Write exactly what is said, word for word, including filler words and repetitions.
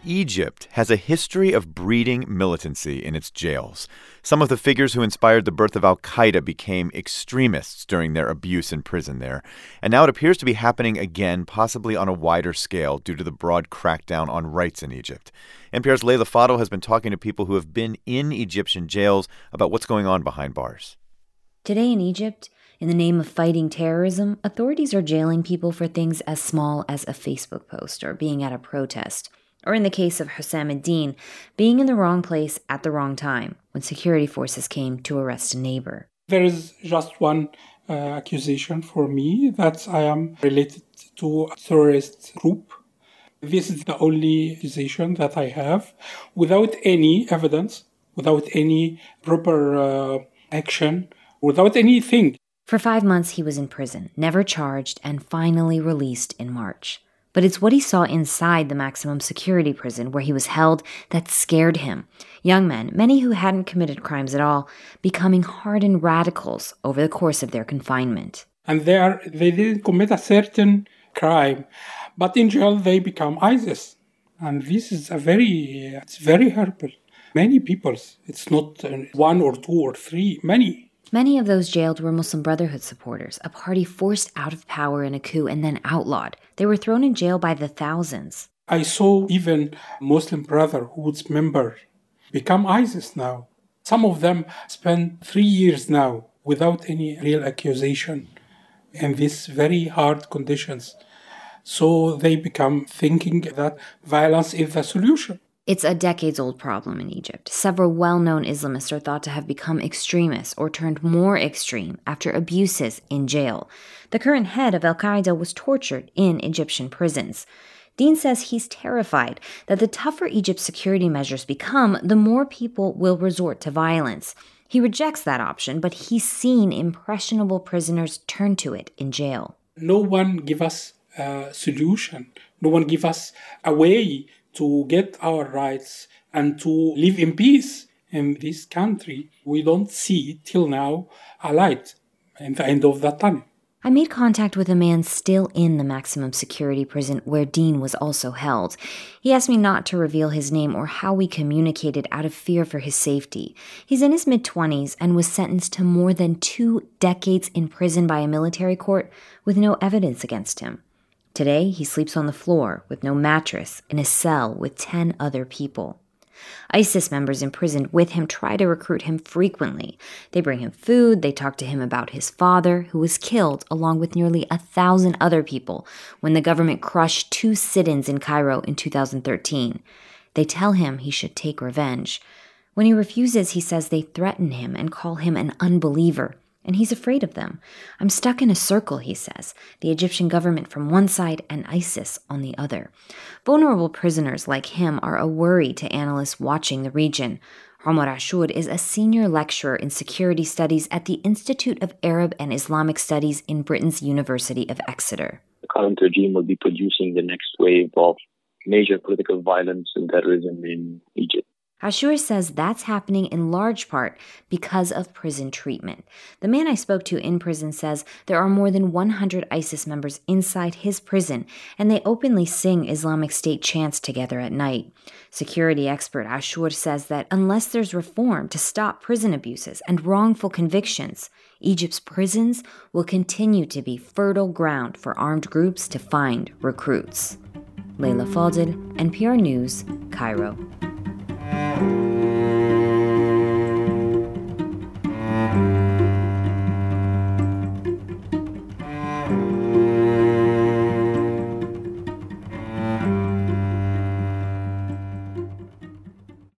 Egypt has a history of breeding militancy in its jails. Some of the figures who inspired the birth of al-Qaeda became extremists during their abuse in prison there. And now it appears to be happening again, possibly on a wider scale due to the broad crackdown on rights in Egypt. N P R's Leila Fadel has been talking to people who have been in Egyptian jails about what's going on behind bars. Today in Egypt, in the name of fighting terrorism, authorities are jailing people for things as small as a Facebook post or being at a protest. Or in the case of Hussam ad-Din, being in the wrong place at the wrong time when security forces came to arrest a neighbor. There is just one uh, accusation for me, that I am related to a terrorist group. This is the only accusation that I have, without any evidence, without any proper uh, action, without anything. For five months he was in prison, never charged, and finally released in March. But it's what he saw inside the maximum security prison where he was held that scared him. Young men, many who hadn't committed crimes at all, becoming hardened radicals over the course of their confinement. And they, are, they didn't commit a certain crime, but in jail they become ISIS. And this is a very, it's very horrible. Many people, it's not one or two or three, many. Many of those jailed were Muslim Brotherhood supporters, a party forced out of power in a coup and then outlawed. They were thrown in jail by the thousands. I saw even Muslim Brotherhood's members become ISIS now. Some of them spend three years now without any real accusation in these very hard conditions. So they become thinking that violence is the solution. It's a decades-old problem in Egypt. Several well-known Islamists are thought to have become extremists or turned more extreme after abuses in jail. The current head of al-Qaeda was tortured in Egyptian prisons. Dean says he's terrified that the tougher Egypt's security measures become, the more people will resort to violence. He rejects that option, but he's seen impressionable prisoners turn to it in jail. No one give us a solution. No one give us a way to get our rights and to live in peace in this country. We don't see till now a light at the end of the tunnel. I made contact with a man still in the maximum security prison where Dean was also held. He asked me not to reveal his name or how we communicated out of fear for his safety. He's in his mid-twenties and was sentenced to more than two decades in prison by a military court with no evidence against him. Today, he sleeps on the floor with no mattress in a cell with ten other people. ISIS members imprisoned with him try to recruit him frequently. They bring him food, they talk to him about his father, who was killed along with nearly a thousand other people when the government crushed two sit-ins in Cairo in two thousand thirteen. They tell him he should take revenge. When he refuses, he says they threaten him and call him an unbeliever. And he's afraid of them. I'm stuck in a circle, he says, the Egyptian government from one side and ISIS on the other. Vulnerable prisoners like him are a worry to analysts watching the region. Omar Ashur is a senior lecturer in security studies at the Institute of Arab and Islamic Studies in Britain's University of Exeter. The current regime will be producing the next wave of major political violence and terrorism in Egypt. Ashur says that's happening in large part because of prison treatment. The man I spoke to in prison says there are more than one hundred ISIS members inside his prison, and they openly sing Islamic State chants together at night. Security expert Ashur says that unless there's reform to stop prison abuses and wrongful convictions, Egypt's prisons will continue to be fertile ground for armed groups to find recruits. Leila Fadel, N P R News, Cairo. Thank you.